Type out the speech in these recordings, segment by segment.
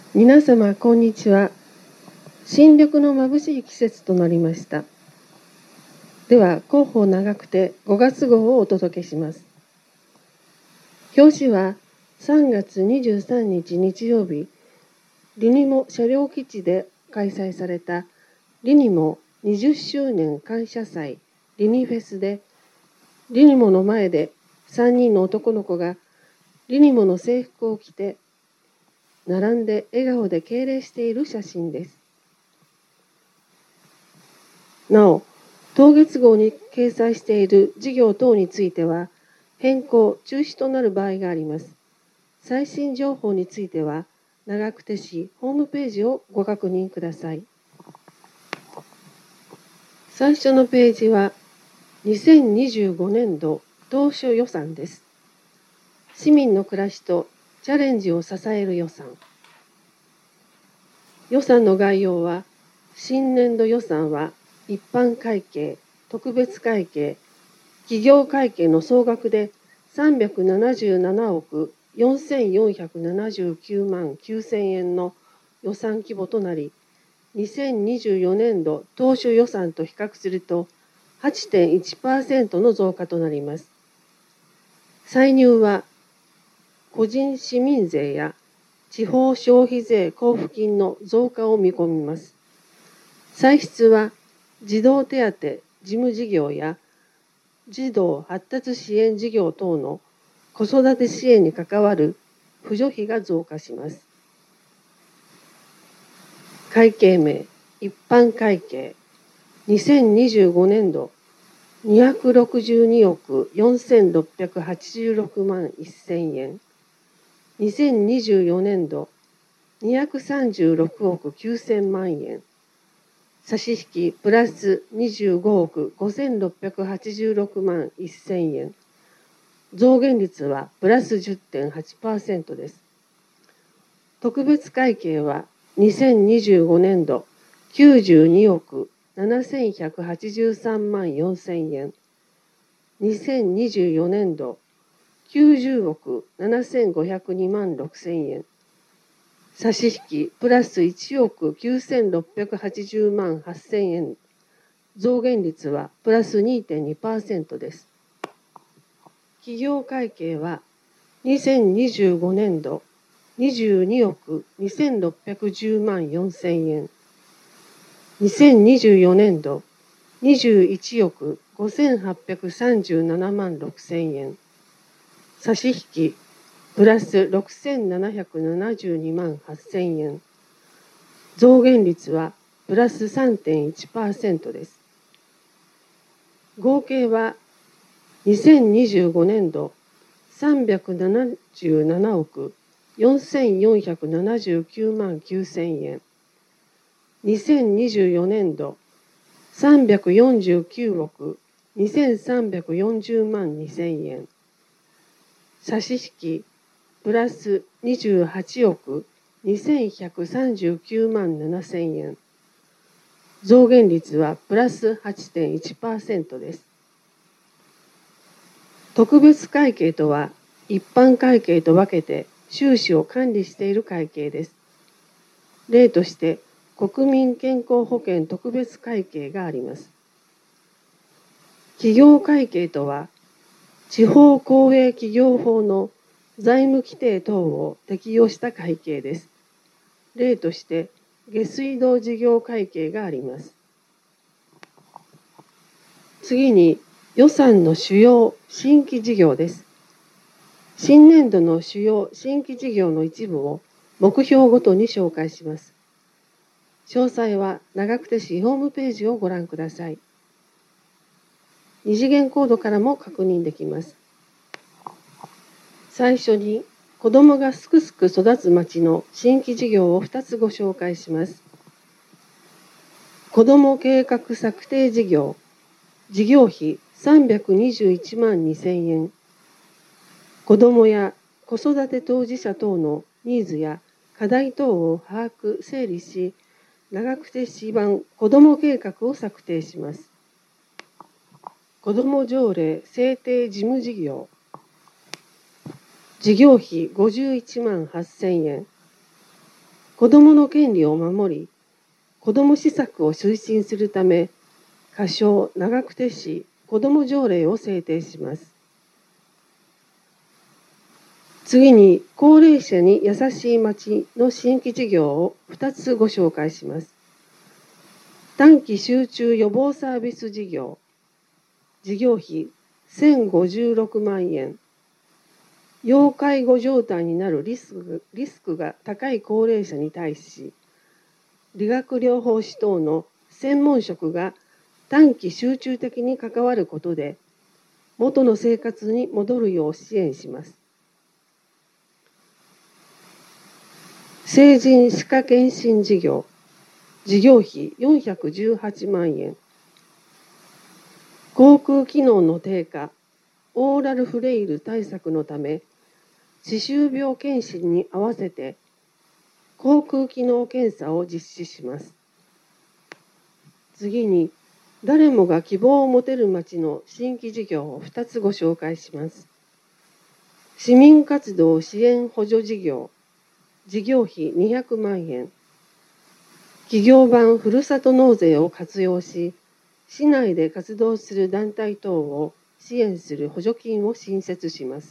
皆様こんにちは。新緑の眩しい季節となりました。では広報長久手5月号をお届けします。表紙は3月23日日曜日、リニモ車両基地で開催されたリニモ20周年感謝祭リニフェスで、リニモの前で3人の男の子がリニモの制服を着て並んで笑顔で敬礼している写真です。なお、当月号に掲載している事業等については変更・中止となる場合があります。最新情報については長久手市ホームページをご確認ください。最初のページは2025年度当初予算です。市民の暮らしとチャレンジを支える予算。予算の概要は、新年度予算は一般会計、特別会計、企業会計の総額で377億4479万9000円の予算規模となり、2024年度当初予算と比較すると 8.1% の増加となります。歳入は個人市民税や地方消費税交付金の増加を見込みます。歳出は児童手当事務事業や児童発達支援事業等の子育て支援に関わる扶助費が増加します。会計名、一般会計、2025年度262億4686万1000円、2024年度236億9000万円、差し引きプラス25億5686万1000円、増減率はプラス 10.8% です。特別会計は2025年度92億7183万4000円、2024年度90億7502万6000円、差し引きプラス1億9680万8000円、増減率はプラス 2.2% です。企業会計は2025年度22億2610万4000円、2024年度21億5837万6000円、差し引きプラス6772万8000円、増減率はプラス 3.1% です。合計は2025年度377億4479万9000円、2024年度349億2340万2000円、差し引きプラス28億2139万7000円、増減率はプラス 8.1% です。特別会計とは一般会計と分けて収支を管理している会計です。例として国民健康保険特別会計があります。企業会計とは地方公営企業法の財務規定等を適用した会計です。例として下水道事業会計があります。次に予算の主要新規事業です。新年度の主要新規事業の一部を目標ごとに紹介します。詳細は長久手市ホームページをご覧ください。二次元コードからも確認できます。最初に子どもがすくすく育つ町の新規事業を2つご紹介します。子ども計画策定事業、事業費321万2000円。子どもや子育て当事者等のニーズや課題等を把握・整理し、長久手市版子ども計画を策定します。子ども条例制定事務事業、事業費51万8000円。 子どもの権利を守り、子ども施策を推進するため、仮称長久手市子ども条例を制定します。次に、高齢者に優しい町の新規事業を2つご紹介します。短期集中予防サービス事業、事業費1056万円。要介護状態になるリスクが高い高齢者に対し、理学療法士等の専門職が短期集中的に関わることで、元の生活に戻るよう支援します。成人歯科検診事業、事業費418万円。口腔機能の低下、オーラルフレイル対策のため、歯周病検診に合わせて口腔機能検査を実施します。次に、誰もが希望を持てる町の新規事業を2つご紹介します。市民活動支援補助事業、事業費200万円。企業版ふるさと納税を活用し、市内で活動する団体等を支援する補助金を新設します。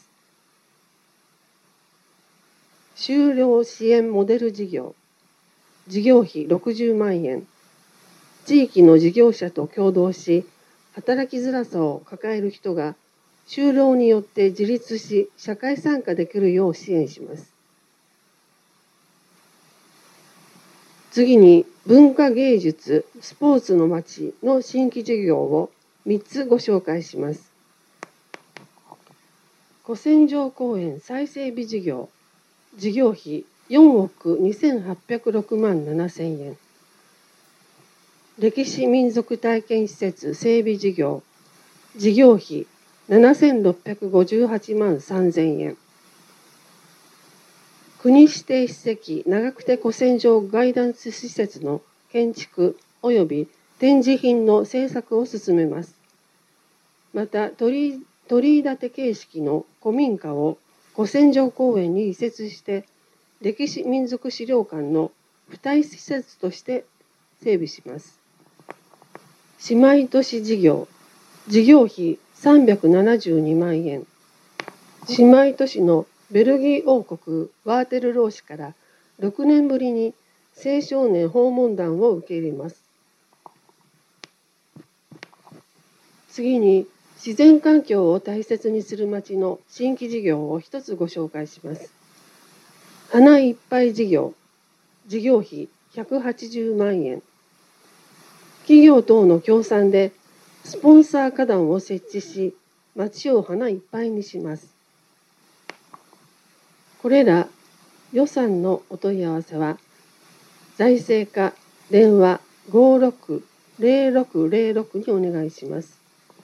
就労支援モデル事業、事業費60万円。地域の事業者と協働し、働きづらさを抱える人が就労によって自立し、社会参加できるよう支援します。次に、文化芸術、スポーツの街の新規事業を3つご紹介します。古戦場公園再整備事業、事業費4億2806万7000円。歴史民族体験施設整備事業、事業費7658万3000円。国指定史跡長久手古戦場ガイダンス施設の建築及び展示品の制作を進めます。また、取り立て形式の古民家を古戦場公園に移設して、歴史民族資料館の付帯施設として整備します。姉妹都市事業、事業費372万円。姉妹都市のベルギー王国ワーテルロー市から6年ぶりに青少年訪問団を受け入れます。次に、自然環境を大切にする町の新規事業を一つご紹介します。花いっぱい事業、事業費180万円。企業等の協賛でスポンサー花壇を設置し、町を花いっぱいにします。これら予算のお問い合わせは、財政課電話560606にお願いします。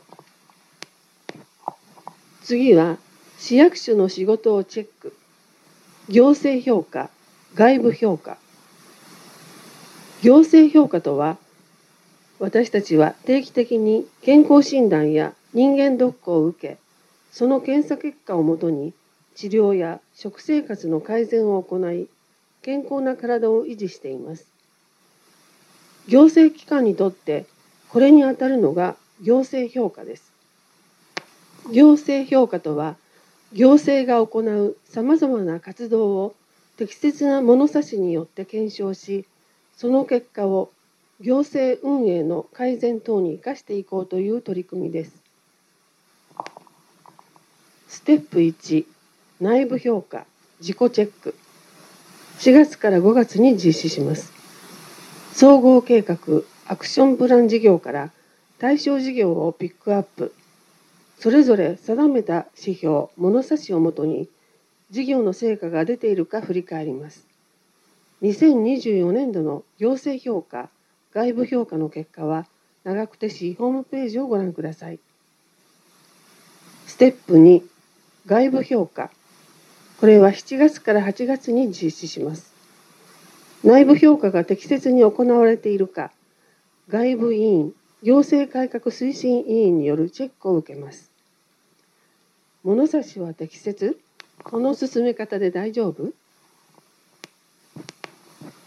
次は、市役所の仕事をチェック。行政評価、外部評価。行政評価とは、私たちは定期的に健康診断や人間ドックを受け、その検査結果をもとに治療や食生活の改善を行い、健康な体を維持しています。行政機関にとってこれにあたるのが行政評価です。行政評価とは、行政が行うさまざまな活動を適切な物差しによって検証し、その結果を行政運営の改善等に生かしていこうという取り組みです。ステップ1、内部評価、自己チェック。4月から5月に実施します。総合計画、アクションプラン事業から対象事業をピックアップ。それぞれ定めた指標、物差しをもとに、事業の成果が出ているか振り返ります。2024年度の行政評価、外部評価の結果は、長久手市ホームページをご覧ください。ステップ2、外部評価。これは7月から8月に実施します。内部評価が適切に行われているか、外部委員、行政改革推進委員によるチェックを受けます。物差しは適切？この進め方で大丈夫？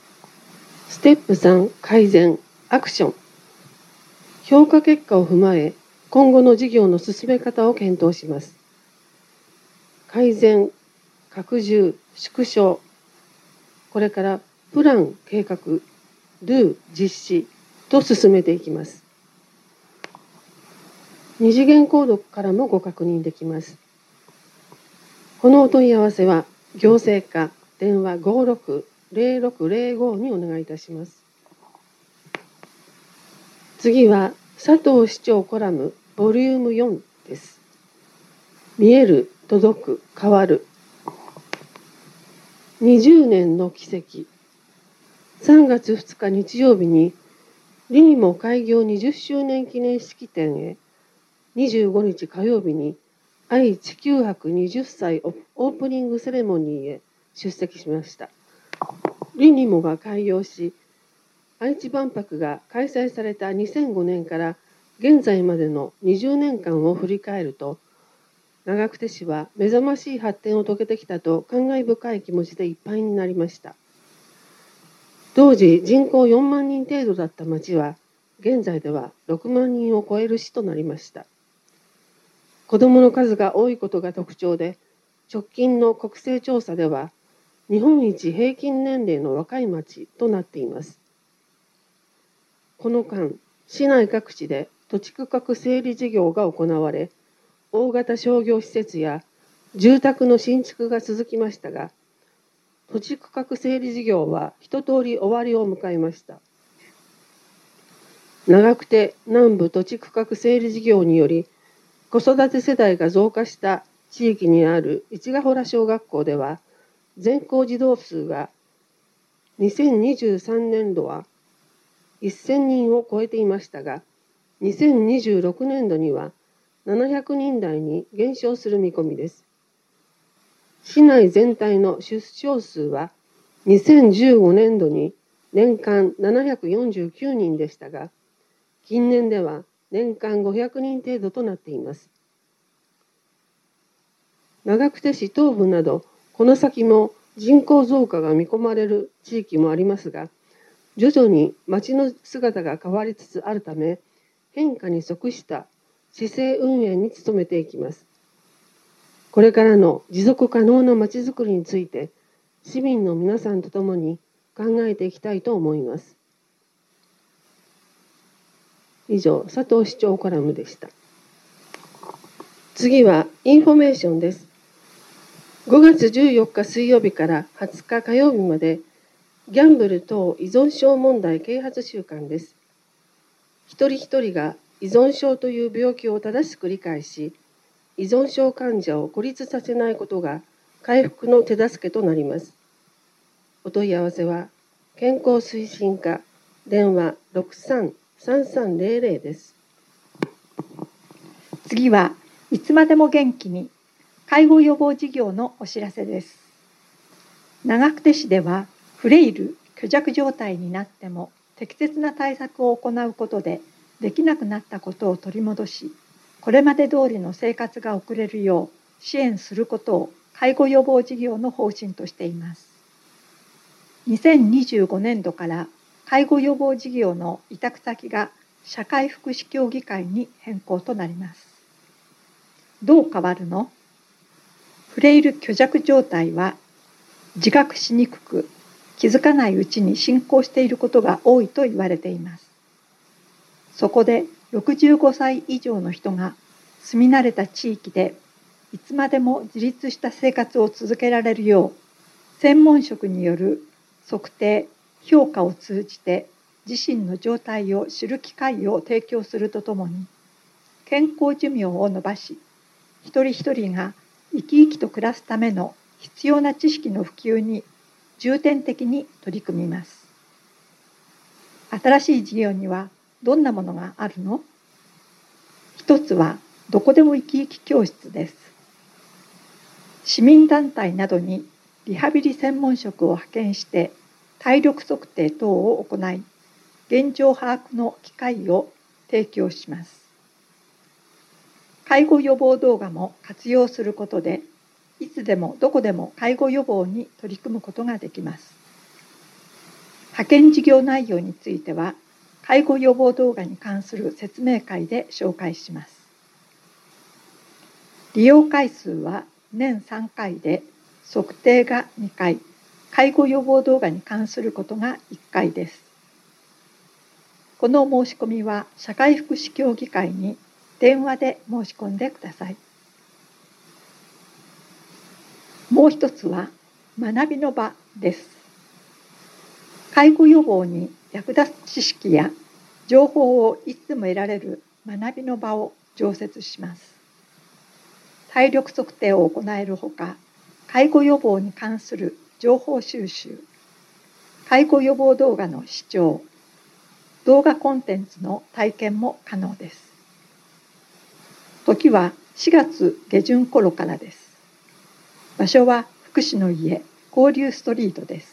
ステップ3、改善、アクション。評価結果を踏まえ、今後の事業の進め方を検討します。改善、拡充、縮小。これからプラン、計画、Do、実施と進めていきます。二次元コードからもご確認できます。このお問い合わせは、行政課電話560605にお願いいたします。次は、佐藤市長コラム、ボリューム4です。見える、届く、変わる。20年の奇跡。3月2日日曜日に、リニモ開業20周年記念式典へ、25日火曜日に、愛・地球博20歳オープニングセレモニーへ出席しました。リニモが開業し、愛知万博が開催された2005年から現在までの20年間を振り返ると、長久手市は目覚ましい発展を遂げてきたと感慨深い気持ちでいっぱいになりました。当時人口4万人程度だった町は、現在では6万人を超える市となりました。子どもの数が多いことが特徴で、直近の国勢調査では、日本一平均年齢の若い町となっています。この間、市内各地で土地区画整理事業が行われ、大型商業施設や住宅の新築が続きましたが、土地区画整理事業は一通り終わりを迎えました。長久手南部土地区画整理事業により、子育て世代が増加した地域にある市ヶ原小学校では、全校児童数が2023年度は1000人を超えていましたが、2026年度には700人台に減少する見込みです。市内全体の出生数は2015年度に年間749人でしたが、近年では年間500人程度となっています。長久手市東部など、この先も人口増加が見込まれる地域もありますが、徐々に町の姿が変わりつつあるため、変化に即した市政運営に努めていきます。これからの持続可能な町づくりについて、市民の皆さんと共に考えていきたいと思います。以上、佐藤市長コラムでした。次はインフォメーションです。5月14日水曜日から20日火曜日まで、ギャンブル等依存症問題啓発週間です。一人一人が依存症という病気を正しく理解し、依存症患者を孤立させないことが回復の手助けとなります。お問い合わせは、健康推進課電話63-3300です。 次はいつまでも元気に介護予防事業のお知らせです。長久手市ではフレイル・虚弱状態になっても適切な対策を行うことでできなくなったことを取り戻し、これまで通りの生活が送れるよう支援することを介護予防事業の方針としています。2025年度から介護予防事業の委託先が社会福祉協議会に変更となります。どう変わるの？フレイル虚弱状態は自覚しにくく、気づかないうちに進行していることが多いと言われています。そこで65歳以上の人が住み慣れた地域でいつまでも自立した生活を続けられるよう、専門職による測定・評価を通じて自身の状態を知る機会を提供するとともに、健康寿命を延ばし、一人一人が生き生きと暮らすための必要な知識の普及に重点的に取り組みます。新しい事業にはどんなものがあるの？一つはどこでも生き生き教室です。市民団体などにリハビリ専門職を派遣して体力測定等を行い、現状把握の機会を提供します。介護予防動画も活用することで、いつでもどこでも介護予防に取り組むことができます。 派遣事業内容については、介護予防動画に関する説明会で紹介します。利用回数は年3回で、測定が2回、介護予防動画に関することが1回です。この申し込みは社会福祉協議会に電話で申し込んでください。もう一つは学びの場です。介護予防に役立つ知識や情報をいつでも得られる学びの場を常設します。体力測定を行えるほか、介護予防に関する情報収集、介護予防動画の視聴、動画コンテンツの体験も可能です。時は4月下旬頃からです。場所は福祉の家交流ストリートです。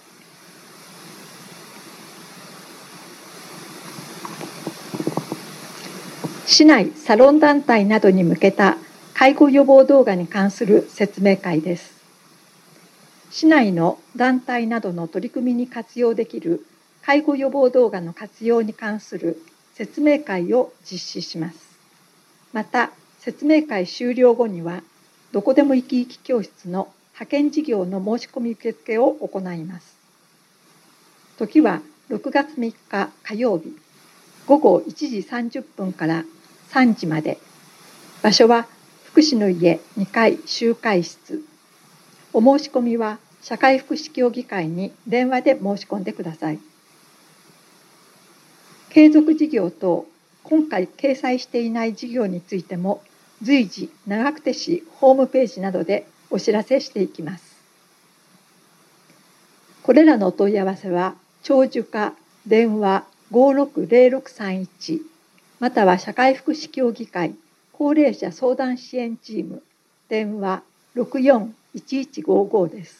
市内サロン団体などに向けた介護予防動画に関する説明会です。市内の団体などの取り組みに活用できる介護予防動画の活用に関する説明会を実施します。また、説明会終了後には、どこでも生き生き教室の派遣事業の申し込み受付を行います。時は6月3日火曜日、午後1時30分から3時まで。場所は福祉の家2階集会室。お申し込みは社会福祉協議会に電話で申し込んでください。継続事業と今回掲載していない事業についても随時長久手市ホームページなどでお知らせしていきます。これらのお問い合わせは長寿課電話560631または社会福祉協議会高齢者相談支援チーム電話641155です。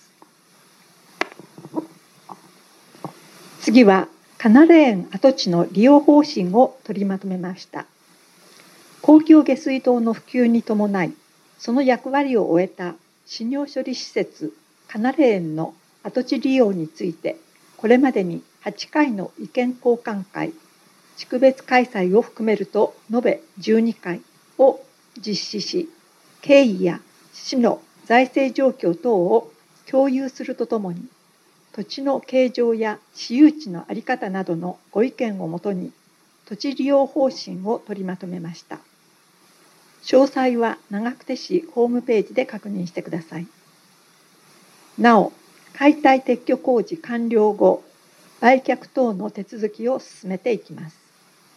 次はカナレーン跡地の利用方針を取りまとめました。公共下水道の普及に伴い、その役割を終えた死尿処理施設カナレーンの跡地利用について、これまでに8回の意見交換会、地区別開催を含めると延べ12回を実施し、経緯や市の財政状況等を共有するとともに、土地の形状や私有地の在り方などのご意見をもとに、土地利用方針を取りまとめました。詳細は長久手市ホームページで確認してください。なお、解体撤去工事完了後、売却等の手続きを進めていきます。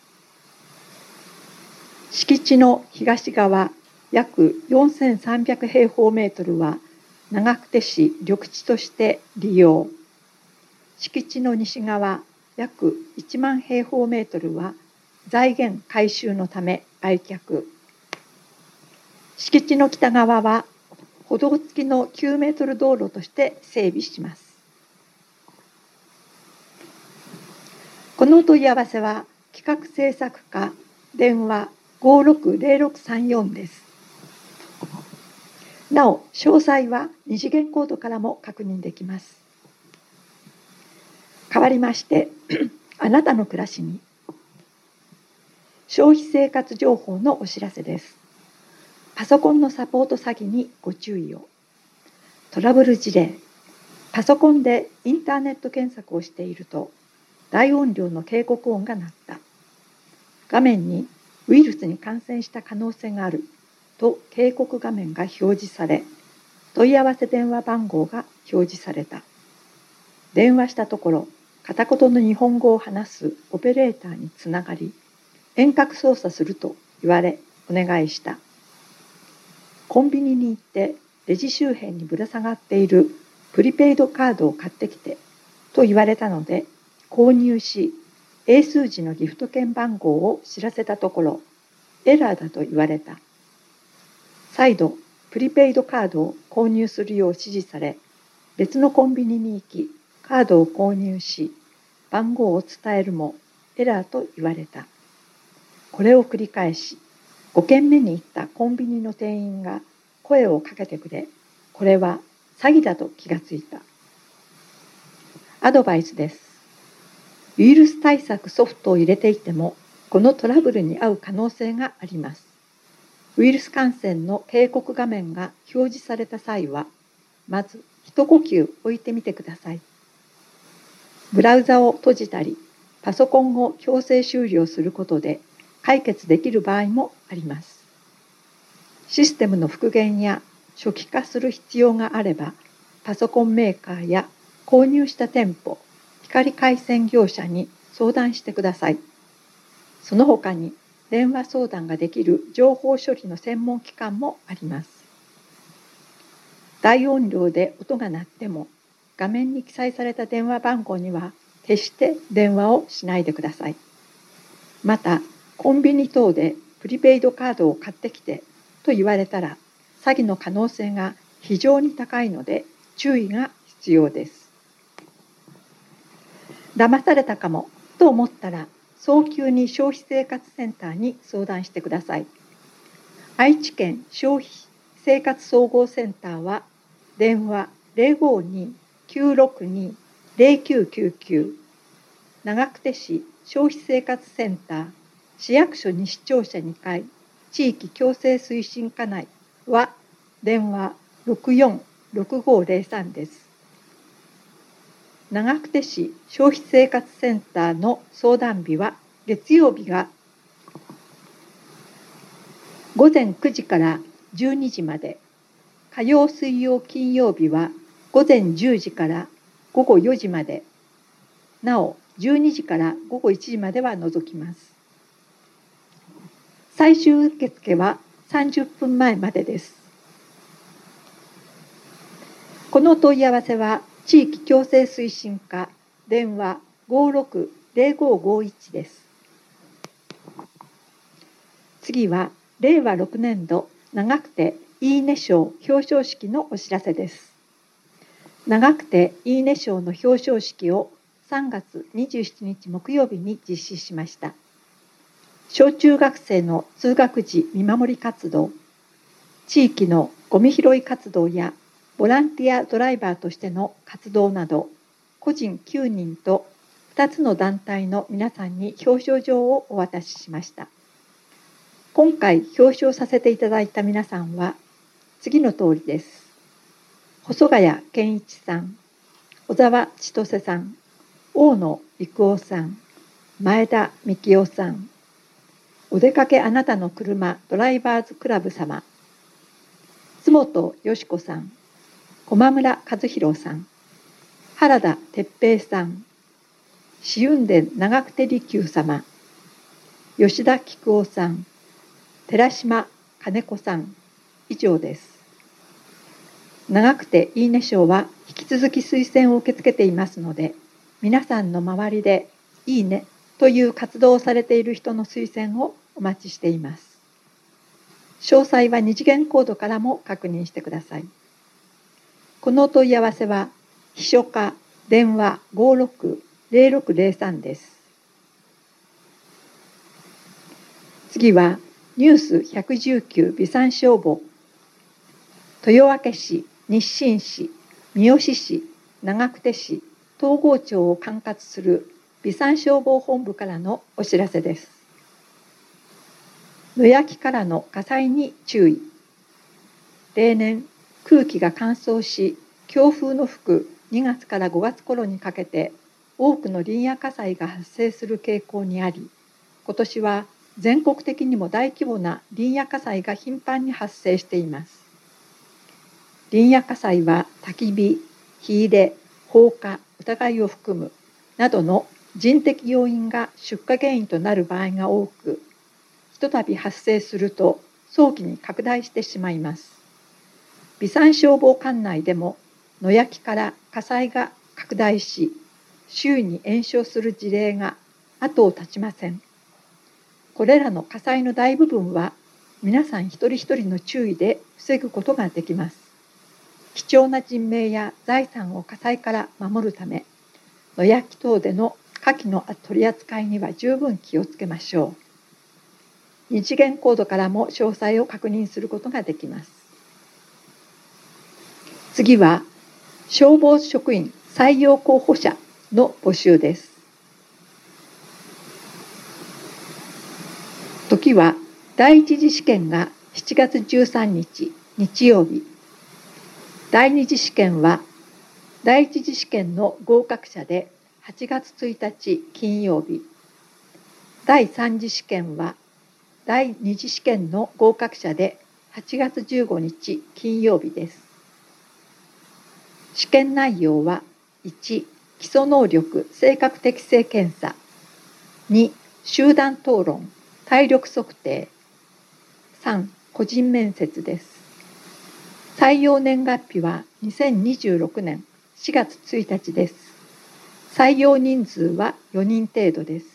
敷地の東側約4300平方メートルは長久手市緑地として利用。敷地の西側約1万平方メートルは財源回収のため売却。敷地の北側は歩道付きの9メートル道路として整備します。このお問い合わせは企画制作課電話560634です。なお、詳細は二次元コードからも確認できます。変わりまして、あなたの暮らしに消費生活情報のお知らせです。パソコンのサポート詐欺にご注意を。トラブル事例。パソコンでインターネット検索をしていると、大音量の警告音が鳴った。画面にウイルスに感染した可能性があると警告画面が表示され、問い合わせ電話番号が表示された。電話したところ、片言の日本語を話すオペレーターにつながり、遠隔操作すると言われ、お願いした。コンビニに行ってレジ周辺にぶら下がっているプリペイドカードを買ってきてと言われたので、購入し、英数字のギフト券番号を知らせたところ、エラーだと言われた。再度、プリペイドカードを購入するよう指示され、別のコンビニに行き、カードを購入し、番号を伝えるもエラーと言われた。これを繰り返し、5軒目に行ったコンビニの店員が声をかけてくれ、これは詐欺だと気がついた。アドバイスです。 ウイルス対策ソフトを入れていても、このトラブルに遭う可能性があります。ウイルス感染の警告画面が表示された際は、まず一呼吸置いてみてください。ブラウザを閉じたり、パソコンを強制終了することで解決できる場合もあります。システムの復元や初期化する必要があれば、パソコンメーカーや購入した店舗、光回線業者に相談してください。その他に電話相談ができる情報処理の専門機関もあります。大音量で音が鳴っても、画面に記載された電話番号には決して電話をしないでください。また、コンビニ等でプリペイドカードを買ってきてと言われたら、詐欺の可能性が非常に高いので注意が必要です。騙されたかもと思ったら、早急に消費生活センターに相談してください。愛知県消費生活総合センターは電話052-962-0999、長久手市消費生活センター市役所西庁舎2階地域共生推進課内は電話646503です。長久手市消費生活センターの相談日は月曜日が午前9時から12時まで、火曜水曜金曜日は午前10時から午後4時まで、なお12時から午後1時までは除きます。最終受付は30分前までです。この問い合わせは地域共生推進課電話560551です。次は令和6年度長久手いいね賞表彰式のお知らせです。長久手いいね賞の表彰式を3月27日木曜日に実施しました。小中学生の通学時見守り活動、地域のゴミ拾い活動やボランティアドライバーとしての活動など、個人9人と2つの団体の皆さんに表彰状をお渡ししました。今回表彰させていただいた皆さんは次の通りです。細谷健一さん、小沢千歳さん、大野育夫さん、前田幹夫さん、お出かけあなたの車ドライバーズクラブ様、津本よし子さん、駒村和弘さん、原田哲平さん、紫雲殿長久手利休様、吉田菊夫さん、寺島金子さん、以上です。長久手いいね賞は引き続き推薦を受け付けていますので、皆さんの周りでいいねという活動をされている人の推薦をお待ちしています。詳細は二次元コードからも確認してください。このお問い合わせは秘書課電話560603です。次はニュース119備産消防、豊明市、日清市、三好市、長久手市、東郷町を管轄する備産消防本部からのお知らせです。野焼きからの火災に注意。例年、空気が乾燥し、強風の吹く2月から5月頃にかけて、多くの林野火災が発生する傾向にあり、今年は全国的にも大規模な林野火災が頻繁に発生しています。林野火災は焚き火、火入れ、放火、疑いを含むなどの人的要因が出火原因となる場合が多く、ひとたび発生すると早期に拡大してしまいます。備産消防管内でも野焼きから火災が拡大し、周囲に延焼する事例が後を絶ちません。これらの火災の大部分は皆さん一人一人の注意で防ぐことができます。貴重な人命や財産を火災から守るため、野焼き等での火器の取り扱いには十分気をつけましょう。二次元コードからも詳細を確認することができます。次は消防職員採用候補者の募集です。 次は第一次試験が7月13日日曜日、第二次試験は第一次試験の合格者で8月1日金曜日、第三次試験は第二次試験の合格者で8月15日金曜日です。試験内容は1、基礎能力性格適性検査、2、集団討論体力測定、3、個人面接です。採用年月日は2026年4月1日です。採用人数は4人程度です。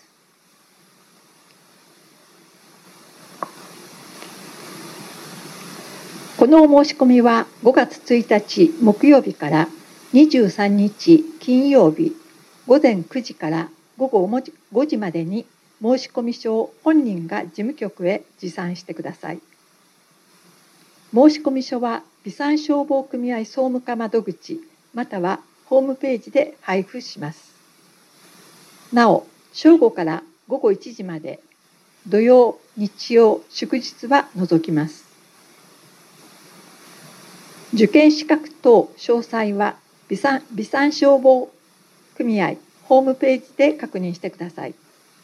このお申し込みは5月1日木曜日から23日金曜日午前9時から午後5時までに申込書を本人が事務局へ持参してください。申込書は備産消防組合総務課窓口またはホームページで配布します。なお、正午から午後1時まで土曜、日曜、祝日は除きます。受験資格等詳細は備産消防組合ホームページで確認してください。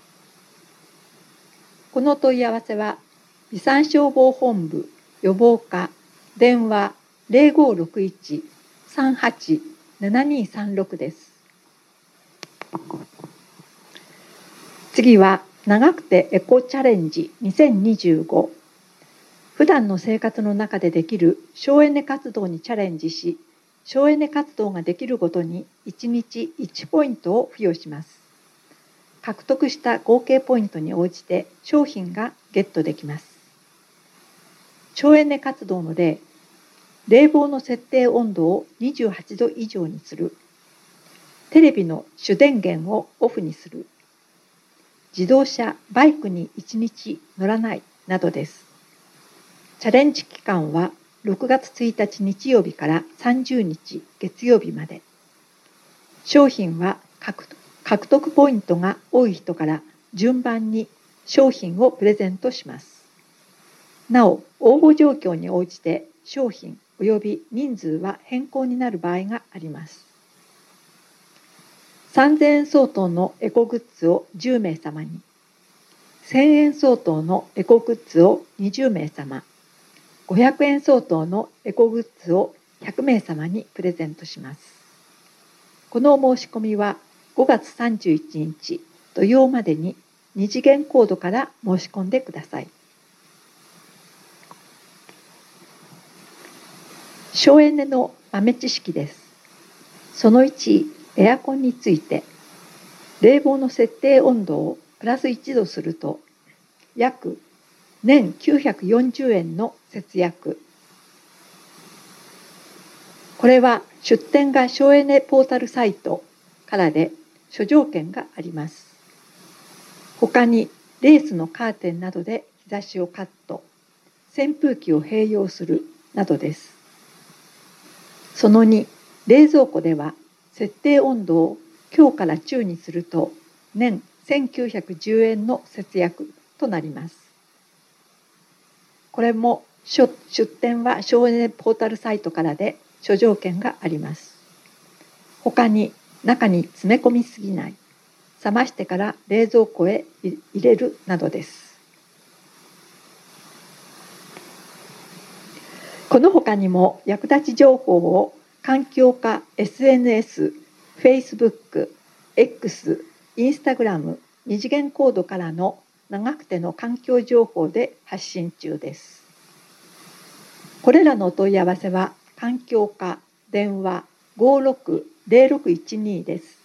この問い合わせは備産消防本部予防課電話0561-38-7236です。次は長くてエコチャレンジ2025。普段の生活の中でできる省エネ活動にチャレンジし、省エネ活動ができるごとに1日1ポイントを付与します。獲得した合計ポイントに応じて商品がゲットできます。省エネ活動の例、冷房の設定温度を28度以上にする、テレビの主電源をオフにする、自動車・バイクに1日乗らないなどです。チャレンジ期間は6月1日日曜日から30日月曜日まで。商品は獲得ポイントが多い人から順番に商品をプレゼントします。なお、応募状況に応じて商品及び人数は変更になる場合があります。3000円相当のエコグッズを10名様に、1000円相当のエコグッズを20名様、500円相当のエコグッズを100名様にプレゼントします。このお申し込みは5月31日土曜までに2次元コードから申し込んでください。省エネの豆知識です。その1、エアコンについて、冷房の設定温度をプラス1度すると約年940円の節約。これは出典が省エネポータルサイトからで諸条件があります。他にレースのカーテンなどで日差しをカット、扇風機を併用するなどです。その2、冷蔵庫では設定温度を強から中にすると年1910円の節約となります。これも出典は省エネポータルサイトからで諸条件があります。他に中に詰め込みすぎない、冷ましてから冷蔵庫へ入れるなどです。この他にも役立ち情報を環境課 SNS、Facebook、X、Instagram、二次元コードからの長くての環境情報で発信中です。これらのお問い合わせは環境課電話560612です。